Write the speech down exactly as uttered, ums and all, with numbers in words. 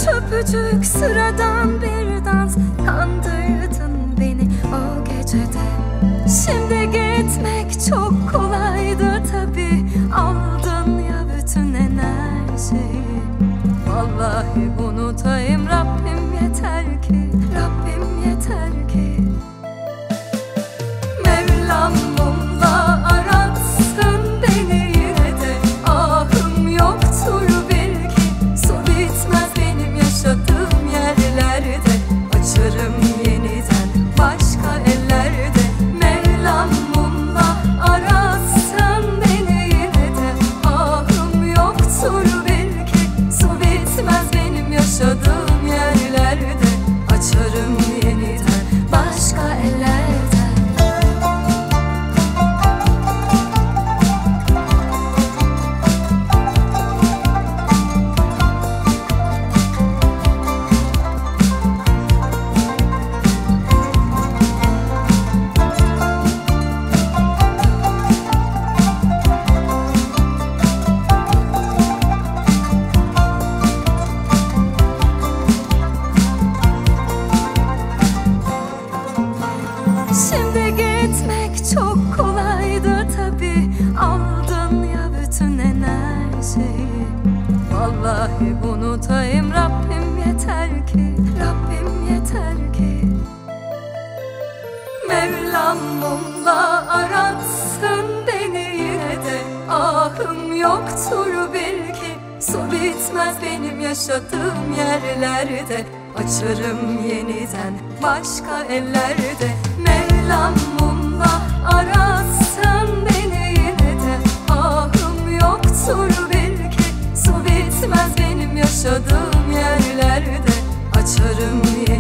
Çöpücük sıradan bir dans, kandırdın beni o gecede. Şimdi gitmek çok kolaydı tabi, aldın ya bütün enerjiyi. Vallahi unutayım Rabbim yeter ki, Rabbim yeter ki. Mevlam mumla aratsın beni yine de, ahım yoktur bil ki. Su bitmez benim yaşadığım yerlerde, açarım yeniden başka ellerde. Mevlam mumla aratsın beni yine de, ahım yoktur bil ki. Su bitmez benim yaşadığım yerlerde, açarım yeniden başka ellerde. Şimdi gitmek çok kolaydı tabi, aldın ya bütün enerjiyi. Vallahi unutayım Rabbim yeter ki, Rabbim yeter ki. Mevlam mumla aratsın beni yine de, ahım yoktur bil ki. Su bitmez benim yaşadığım yerlerde, açarım yeniden başka ellerde. Mevlam mumla aratsın beni yine de, ahım yoktur bil ki. Su bitmez benim yaşadığım yerlerde, açarım yeniden